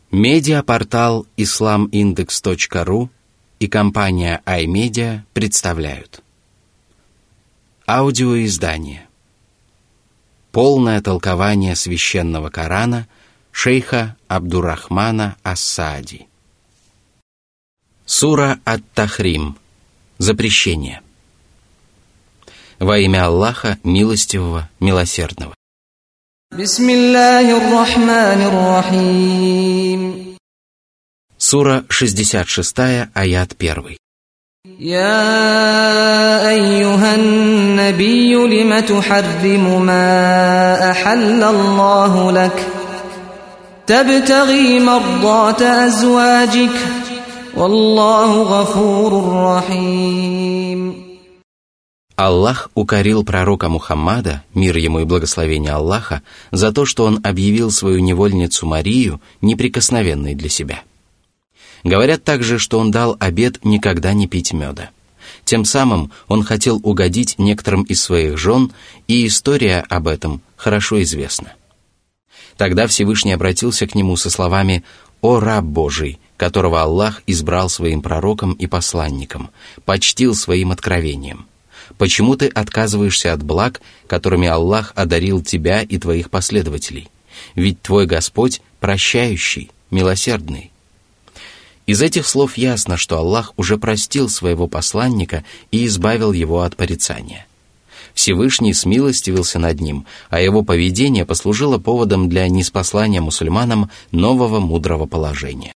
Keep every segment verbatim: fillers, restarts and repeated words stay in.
Медиапортал ислам индекс точка ру и компания iMedia представляют аудиоиздание «Полное толкование священного Корана» шейха Абдуррахмана ас-Саади. Сура ат-Тахрим. Запрещение. Во имя Аллаха, милостивого, милосердного. Бисмиллахир-рахманир-рахим. Сура шестьдесят шесть, аят один. Я айюхан набийю лима тухарриму ма ахаллаллаху лак табтаги мардата азваджик валлаху гафурур рахим. Аллах укорил пророка Мухаммада, мир ему и благословение Аллаха, за то, что он объявил свою невольницу Марию неприкосновенной для себя. Говорят также, что он дал обет никогда не пить меда. Тем самым он хотел угодить некоторым из своих жен, и история об этом хорошо известна. Тогда Всевышний обратился к нему со словами: «О раб Божий, которого Аллах избрал своим пророком и посланником, почтил своим откровением. Почему ты отказываешься от благ, которыми Аллах одарил тебя и твоих последователей? Ведь твой Господь прощающий, милосердный». Из этих слов ясно, что Аллах уже простил своего посланника и избавил его от порицания. Всевышний смилостивился над ним, а его поведение послужило поводом для ниспослания мусульманам нового мудрого положения.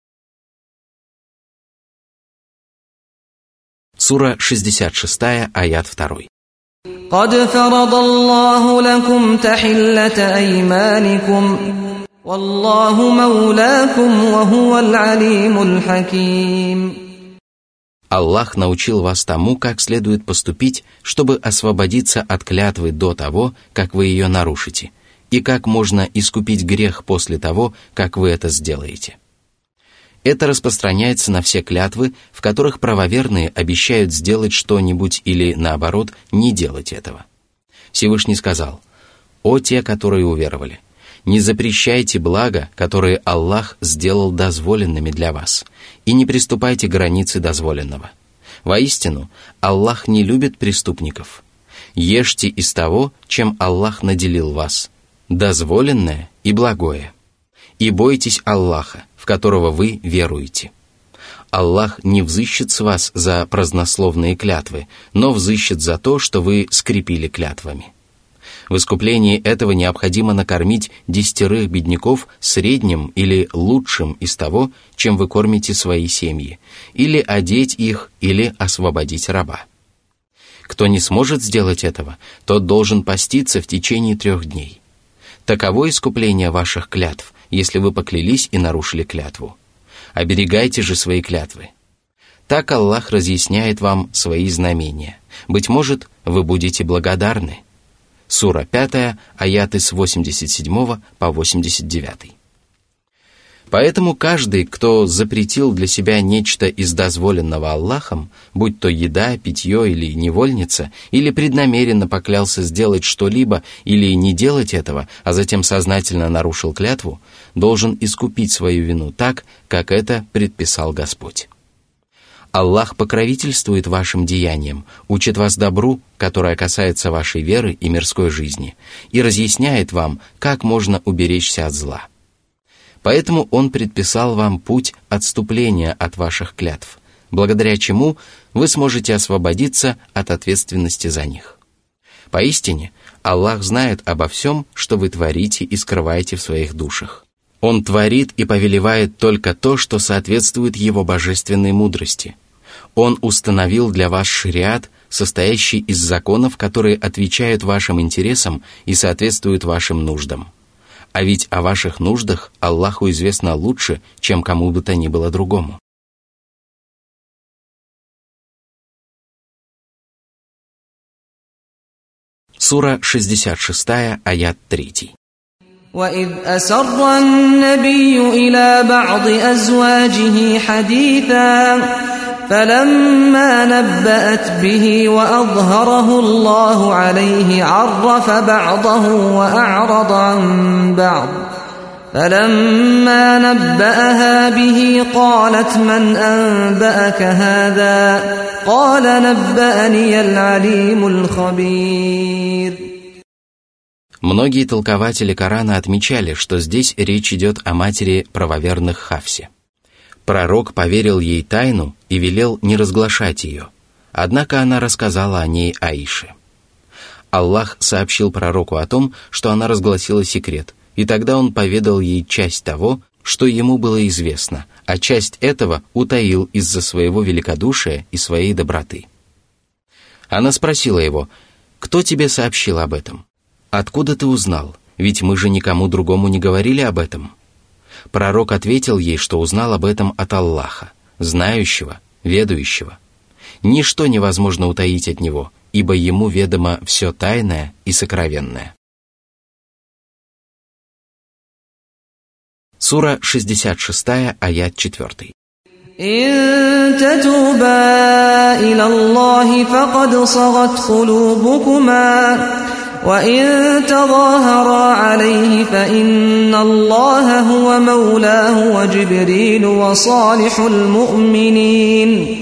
Сура шестьдесят шесть, аят два. «Кад фарадаллаху лакум тахиллата айманикум, валлаху маулакум, ва хувал алимул хаким». Аллах научил вас тому, как следует поступить, чтобы освободиться от клятвы до того, как вы ее нарушите, и как можно искупить грех после того, как вы это сделаете. Это распространяется на все клятвы, в которых правоверные обещают сделать что-нибудь или, наоборот, не делать этого. Всевышний сказал: «О те, которые уверовали, не запрещайте блага, которые Аллах сделал дозволенными для вас, и не приступайте к границе дозволенного. Воистину, Аллах не любит преступников. Ешьте из того, чем Аллах наделил вас, дозволенное и благое. И бойтесь Аллаха, в которого вы веруете. Аллах не взыщет с вас за празднословные клятвы, но взыщет за то, что вы скрепили клятвами. В искуплении этого необходимо накормить десятерых бедняков средним или лучшим из того, чем вы кормите свои семьи, или одеть их, или освободить раба. Кто не сможет сделать этого, тот должен поститься в течение трех дней. Таково искупление ваших клятв, если вы поклялись и нарушили клятву. Оберегайте же свои клятвы. Так Аллах разъясняет вам свои знамения. Быть может, вы будете благодарны». Сура пятая, аяты с восемьдесят седьмого по восемьдесят девятый. Поэтому каждый, кто запретил для себя нечто из дозволенного Аллахом, будь то еда, питье или невольница, или преднамеренно поклялся сделать что-либо или не делать этого, а затем сознательно нарушил клятву, должен искупить свою вину так, как это предписал Господь. Аллах покровительствует вашим деяниям, учит вас добру, которое касается вашей веры и мирской жизни, и разъясняет вам, как можно уберечься от зла. Поэтому Он предписал вам путь отступления от ваших клятв, благодаря чему вы сможете освободиться от ответственности за них. Поистине, Аллах знает обо всем, что вы творите и скрываете в своих душах. Он творит и повелевает только то, что соответствует Его божественной мудрости. Он установил для вас шариат, состоящий из законов, которые отвечают вашим интересам и соответствуют вашим нуждам. А ведь о ваших нуждах Аллаху известно лучше, чем кому бы то ни было другому. Сура шестьдесят шесть, аят три. وَإِذْ أَسَرَّ النَّبِيُّ إِلَى بَعْضِ أَزْوَاجِهِ حَدِيثًا فَلَمَّا نَبَّأَتْ بِهِ وَأَظْهَرَهُ اللَّهُ عَلَيْهِ عَرَّفَ بَعْضَهُ وَأَعْرَضَ عَنْ بَعْضٍ فلما نبأها به قالت من أنبأك هذا قال نبأني العليم الخبير. Многие толкователи Корана отмечали, что здесь речь идет о матери правоверных Хафсе. Пророк поверил ей тайну и велел не разглашать ее, однако она рассказала о ней Аише. Аллах сообщил пророку о том, что она разгласила секрет, и тогда он поведал ей часть того, что ему было известно, а часть этого утаил из-за своего великодушия и своей доброты. Она спросила его: «Кто тебе сообщил об этом? Откуда ты узнал? Ведь мы же никому другому не говорили об этом». Пророк ответил ей, что узнал об этом от Аллаха, знающего, ведающего. Ничто невозможно утаить от него, ибо ему ведомо все тайное и сокровенное. Сура шестьдесят шесть, аят четыре. إن تتوبا إلى الله فقد صغت قلوبكما وإن تظاهرا عليه فإن الله هو مولاه وجبريل وصالح المؤمنين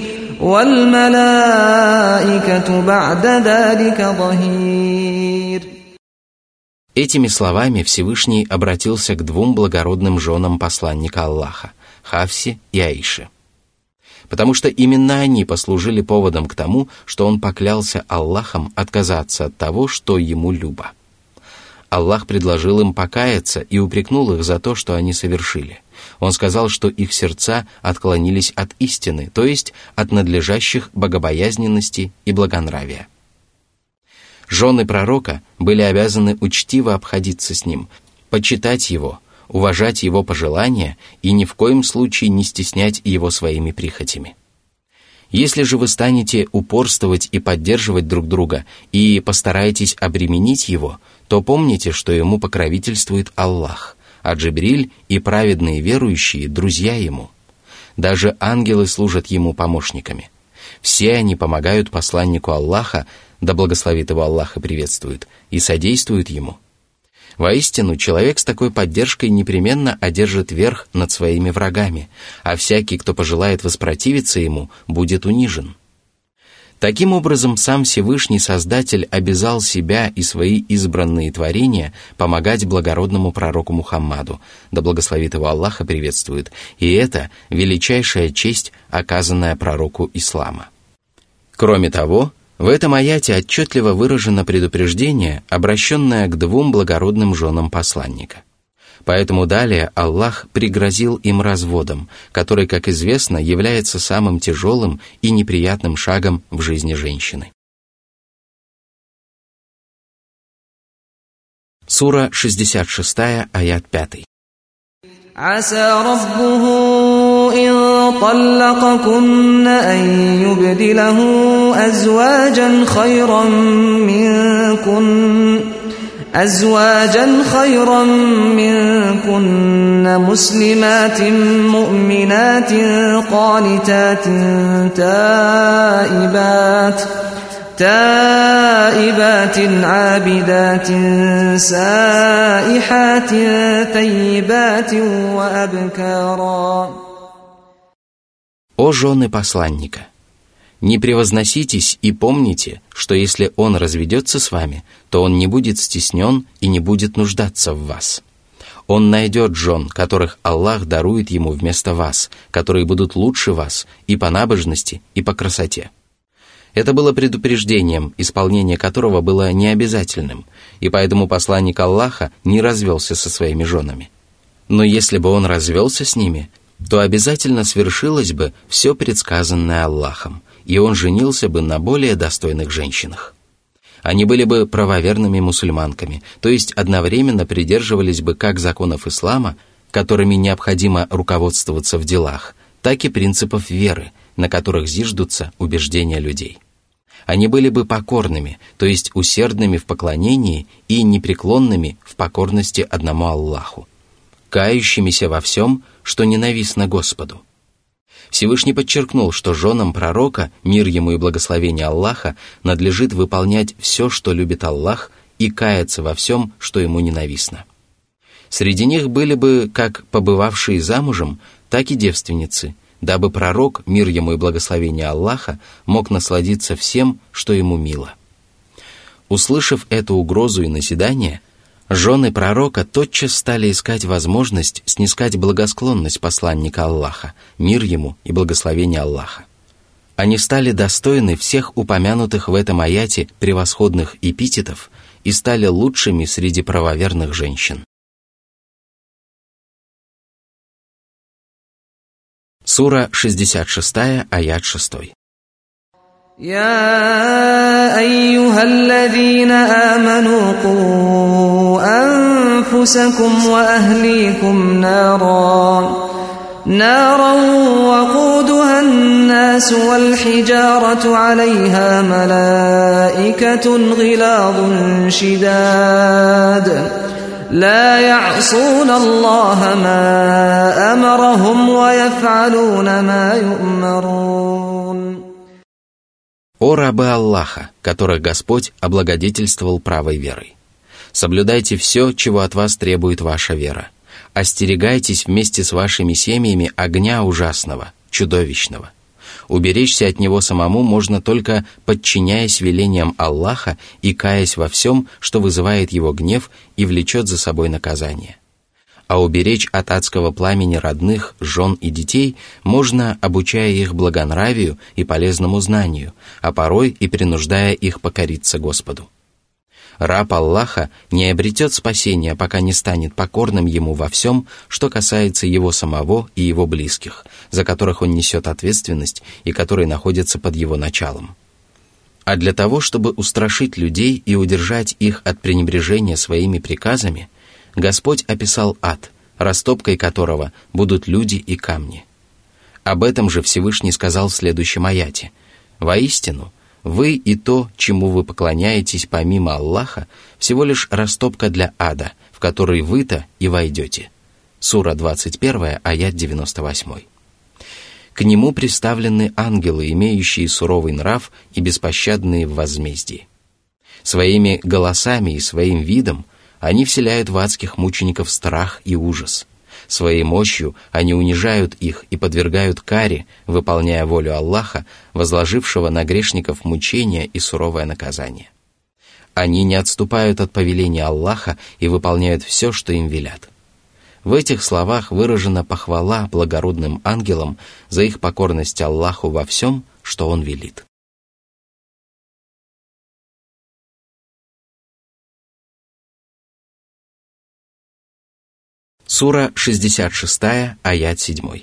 والملائكة بعد ذلك ظهير. Этими словами Всевышний обратился к двум благородным женам посланника Аллаха, Хафсе и Аише. Потому что именно они послужили поводом к тому, что он поклялся Аллахом отказаться от того, что ему любо. Аллах предложил им покаяться и упрекнул их за то, что они совершили. Он сказал, что их сердца отклонились от истины, то есть от надлежащих богобоязненности и благонравия. Жены пророка были обязаны учтиво обходиться с ним, почитать его, уважать его пожелания и ни в коем случае не стеснять его своими прихотями. Если же вы станете упорствовать и поддерживать друг друга и постараетесь обременить его, то помните, что ему покровительствует Аллах, а Джибриль и праведные верующие – друзья ему. Даже ангелы служат ему помощниками. Все они помогают посланнику Аллаха, да благословит его Аллах и приветствует, и содействуют ему. Воистину, человек с такой поддержкой непременно одержит верх над своими врагами, а всякий, кто пожелает воспротивиться ему, будет унижен. Таким образом, сам Всевышний Создатель обязал себя и свои избранные творения помогать благородному пророку Мухаммаду, да благословит его Аллах и приветствует, и это величайшая честь, оказанная пророку ислама. Кроме того, в этом аяте отчетливо выражено предупреждение, обращенное к двум благородным женам посланника. Поэтому далее Аллах пригрозил им разводом, который, как известно, является самым тяжелым и неприятным шагом в жизни женщины. Сура шестьдесят шесть, аят пять. عسى ربه إن طلقكن أن يبدله أزواجا خيرا منكن أزواجا خيرا منكن مسلمات مؤمنات قانتات تائبات تائبات عابدات سائحات ثيبات وأبكارا. О жены посланника! Не превозноситесь и помните, что если он разведется с вами, то он не будет стеснен и не будет нуждаться в вас. Он найдет жен, которых Аллах дарует ему вместо вас, которые будут лучше вас и по набожности, и по красоте. Это было предупреждением, исполнение которого было необязательным, и поэтому посланник Аллаха не развелся со своими женами. Но если бы он развелся с ними, то обязательно свершилось бы все предсказанное Аллахом, и он женился бы на более достойных женщинах. Они были бы правоверными мусульманками, то есть одновременно придерживались бы как законов ислама, которыми необходимо руководствоваться в делах, так и принципов веры, на которых зиждутся убеждения людей. Они были бы покорными, то есть усердными в поклонении и непреклонными в покорности одному Аллаху, кающимися во всем, что ненавистно Господу. Всевышний подчеркнул, что женам пророка, мир ему и благословение Аллаха, надлежит выполнять все, что любит Аллах, и каяться во всем, что ему ненавистно. Среди них были бы как побывавшие замужем, так и девственницы, дабы пророк, мир ему и благословение Аллаха, мог насладиться всем, что ему мило. Услышав эту угрозу и назидание, жены пророка тотчас стали искать возможность снискать благосклонность посланника Аллаха, мир ему и благословение Аллаха. Они стали достойны всех упомянутых в этом аяте превосходных эпитетов и стали лучшими среди правоверных женщин. Сура шестьдесят шесть, аят шесть. يا أيها الذين آمنوا قوا أنفسكم وأهليكم نارا نارا وقودها الناس والحجارة عليها ملائكة غلاظ شداد لا يعصون الله ما أمرهم ويفعلون ما يؤمرون. О рабы Аллаха, которых Господь облагодетельствовал правой верой! Соблюдайте все, чего от вас требует ваша вера. Остерегайтесь вместе с вашими семьями огня ужасного, чудовищного. Уберечься от него самому можно только подчиняясь велениям Аллаха и каясь во всем, что вызывает его гнев и влечет за собой наказание. А уберечь от адского пламени родных, жен и детей можно, обучая их благонравию и полезному знанию, а порой и принуждая их покориться Господу. Раб Аллаха не обретет спасения, пока не станет покорным ему во всем, что касается его самого и его близких, за которых он несет ответственность и которые находятся под его началом. А для того, чтобы устрашить людей и удержать их от пренебрежения своими приказами, Господь описал ад, растопкой которого будут люди и камни. Об этом же Всевышний сказал в следующем аяте: «Воистину, вы и то, чему вы поклоняетесь помимо Аллаха, всего лишь растопка для ада, в который вы-то и войдете». Сура двадцать один, аят девяносто восемь. К нему приставлены ангелы, имеющие суровый нрав и беспощадные в возмездии. Своими голосами и своим видом они вселяют в адских мучеников страх и ужас. Своей мощью они унижают их и подвергают каре, выполняя волю Аллаха, возложившего на грешников мучения и суровое наказание. Они не отступают от повеления Аллаха и выполняют все, что им велят. В этих словах выражена похвала благородным ангелам за их покорность Аллаху во всем, что Он велит. Сура шестьдесят шесть, аят семь.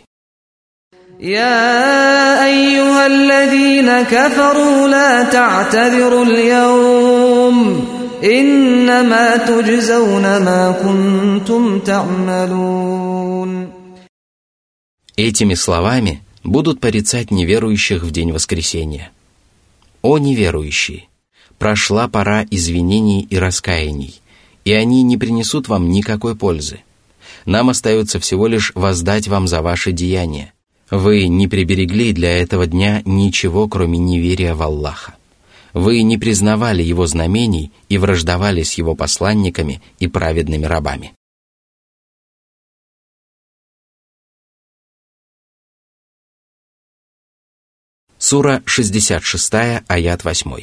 يا أيها الذين كفروا لا تعتذروا اليوم إنما تجزون ما كنتم تعملون. Этими словами будут порицать неверующих в день воскресения. О неверующие! Прошла пора извинений и раскаяний, и они не принесут вам никакой пользы. Нам остается всего лишь воздать вам за ваши деяния. Вы не приберегли для этого дня ничего, кроме неверия в Аллаха. Вы не признавали Его знамений и враждовали с Его посланниками и праведными рабами. Сура шестьдесят шесть, аят восемь.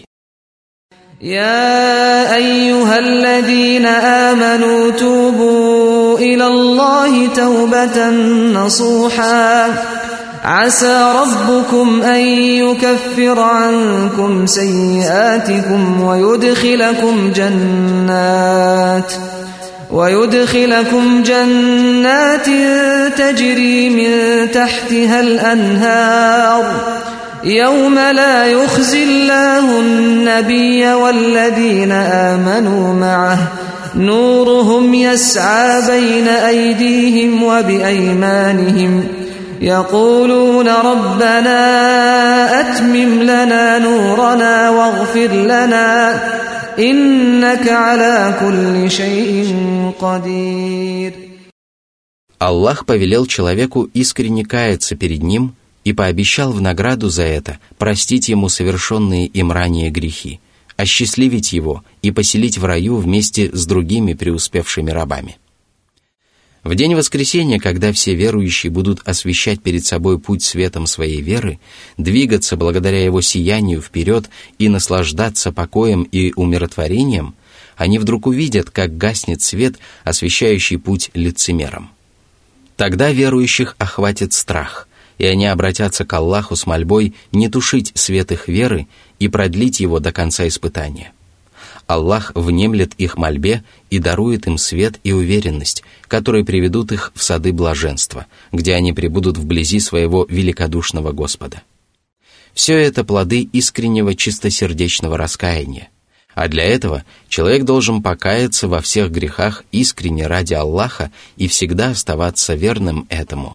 يا أيها الذين آمنوا توبوا إلى الله توبة نصوحا عسى ربكم أن يكفر عنكم سيئاتكم ويدخلكم جنات ويدخلكم جنات تجري من تحتها الأنهار يوم لا يخزي الله النبي والذين آمنوا معه نورهم يسعى بين أيديهم وبأيمانهم يقولون ربنا أتمم لنا نورنا واغفر لنا إنك على كل شيء قدير. Аллах повелел человеку искренне каяться перед Ним и пообещал в награду за это простить ему совершенные им ранее грехи, осчастливить его и поселить в раю вместе с другими преуспевшими рабами. В день воскресения, когда все верующие будут освещать перед собой путь светом своей веры, двигаться благодаря его сиянию вперед и наслаждаться покоем и умиротворением, они вдруг увидят, как гаснет свет, освещающий путь лицемерам. Тогда верующих охватит страх, и они обратятся к Аллаху с мольбой не тушить свет их веры и продлить его до конца испытания. Аллах внемлет их мольбе и дарует им свет и уверенность, которые приведут их в сады блаженства, где они пребудут вблизи своего великодушного Господа. Все это плоды искреннего чистосердечного раскаяния, а для этого человек должен покаяться во всех грехах искренне ради Аллаха и всегда оставаться верным этому.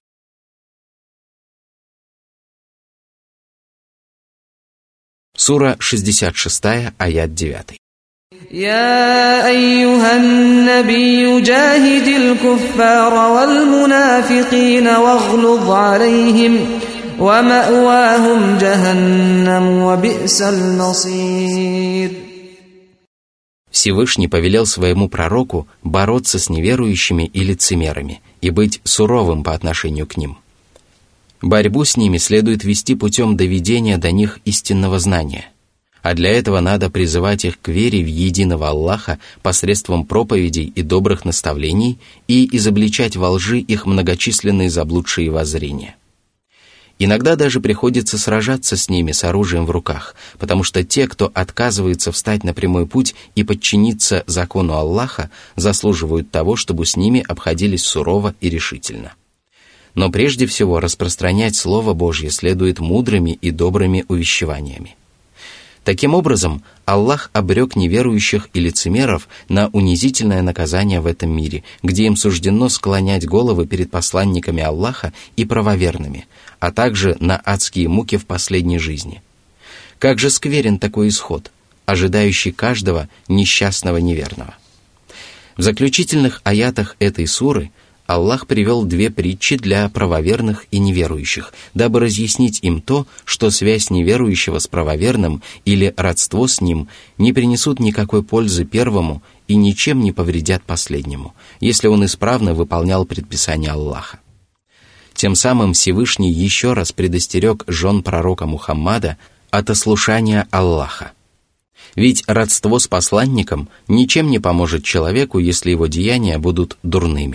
Сура шестьдесят шесть, аят девять. يا أيها النبي جاهد الكفار والمنافقين واغلظ عليهم ومأواهم جهنم وبئس المصير. Всевышний повелел своему пророку бороться с неверующими и лицемерами и быть суровым по отношению к ним. Борьбу с ними следует вести путем доведения до них истинного знания, а для этого надо призывать их к вере в единого Аллаха посредством проповедей и добрых наставлений и изобличать во лжи их многочисленные заблудшие воззрения. Иногда даже приходится сражаться с ними с оружием в руках, потому что те, кто отказывается встать на прямой путь и подчиниться закону Аллаха, заслуживают того, чтобы с ними обходились сурово и решительно. Но прежде всего распространять Слово Божье следует мудрыми и добрыми увещеваниями. Таким образом, Аллах обрек неверующих и лицемеров на унизительное наказание в этом мире, где им суждено склонять головы перед посланниками Аллаха и правоверными, а также на адские муки в последней жизни. Как же скверен такой исход, ожидающий каждого несчастного неверного. В заключительных аятах этой суры Аллах привел две притчи для правоверных и неверующих, дабы разъяснить им то, что связь неверующего с правоверным или родство с ним не принесут никакой пользы первому и ничем не повредят последнему, если он исправно выполнял предписания Аллаха. Тем самым Всевышний еще раз предостерег жен пророка Мухаммада от ослушания Аллаха. Ведь родство с посланником ничем не поможет человеку, если его деяния будут дурными.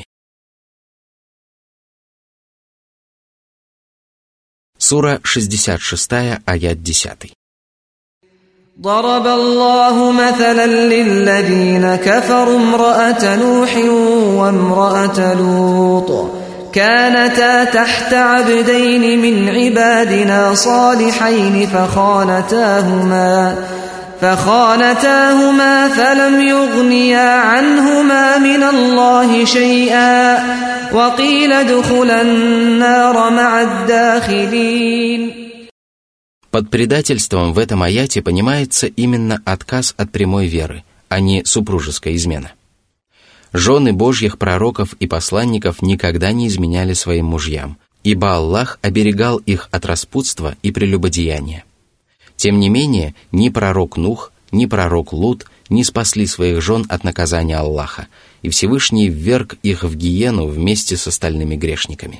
Сура шестьдесят шесть, аят десять. ضرب الله مثلا للذين كفروا امرأة نوح وامرأة لوط كانتا تحت عبدين من عبادنا صالحين فخانتاهما فخانتاهما فلم يغنيا عنهما من الله شيئا وقيل ادخلا النار مع الداخلين. Под предательством в этом аяте понимается именно отказ от прямой веры, а не супружеская измена. Жены Божьих пророков и посланников никогда не изменяли своим мужьям, ибо Аллах оберегал их от распутства и прелюбодеяния. Тем не менее, ни пророк Нух, ни пророк Лут не спасли своих жен от наказания Аллаха, и Всевышний вверг их в гиену вместе с остальными грешниками.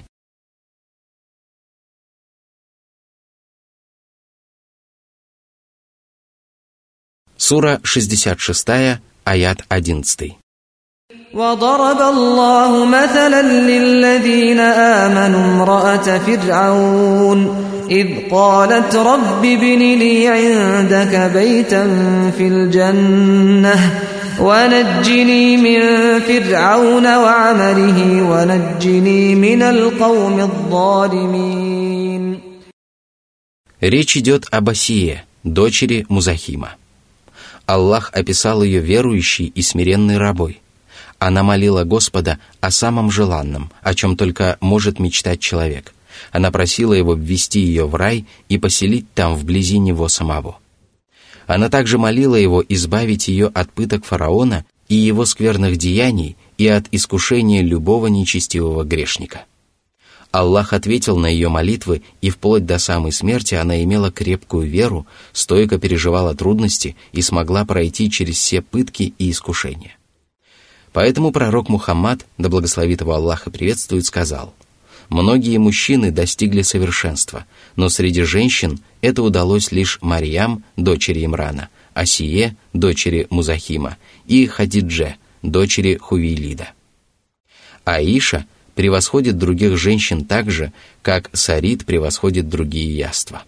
Сура шестьдесят шесть, аят одиннадцать. وضرب الله مثلا للذين آمنوا امرأة فرعون إذ قالت رب ابن لي عندك بيتا في الجنة ونجني من فرعون وعمله ونجني من القوم الظالمين. Речь идет об Асие, дочери Музахима. Аллах описал ее верующей и смиренной рабой. Она молила Господа о самом желанном, о чем только может мечтать человек. Она просила его ввести ее в рай и поселить там вблизи него самого. Она также молила его избавить ее от пыток фараона и его скверных деяний и от искушения любого нечестивого грешника. Аллах ответил на ее молитвы, и вплоть до самой смерти она имела крепкую веру, стойко переживала трудности и смогла пройти через все пытки и искушения. Поэтому пророк Мухаммад, да благословит его Аллах и приветствует, сказал: «Многие мужчины достигли совершенства, но среди женщин это удалось лишь Марьям, дочери Имрана, Асие, дочери Музахима, и Хадидже, дочери Хувейлида. Аиша превосходит других женщин так же, как Сарид превосходит другие яства».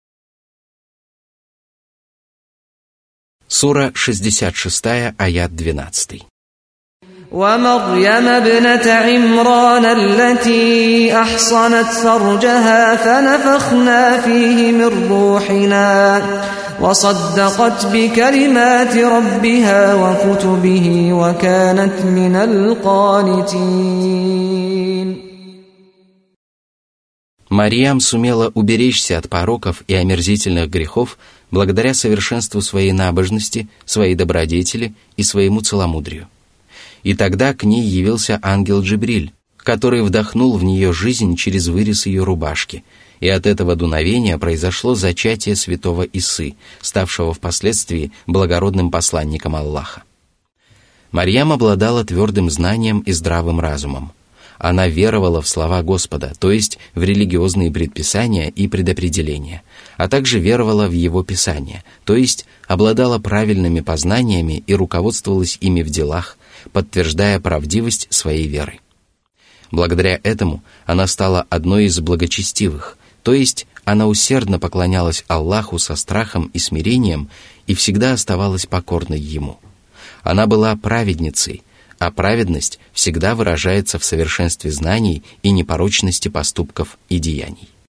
Сура шестьдесят шесть, аят двенадцать. ومريم ابنة عمران التي أحصنت فرجها فنفخنا فيه من روحنا وصدقت بكلمات ربها وكتبه وكانت من القانتين. Марьям сумела уберечься от пороков и омерзительных грехов благодаря совершенству своей набожности, своей добродетели и своему целомудрию. И тогда к ней явился ангел Джибриль, который вдохнул в нее жизнь через вырез ее рубашки, и от этого дуновения произошло зачатие святого Исы, ставшего впоследствии благородным посланником Аллаха. Марьям обладала твердым знанием и здравым разумом. Она веровала в слова Господа, то есть в религиозные предписания и предопределения, а также веровала в Его Писание, то есть обладала правильными познаниями и руководствовалась ими в делах, подтверждая правдивость своей веры. Благодаря этому она стала одной из благочестивых, то есть она усердно поклонялась Аллаху со страхом и смирением и всегда оставалась покорной Ему. Она была праведницей, а праведность всегда выражается в совершенстве знаний и непорочности поступков и деяний.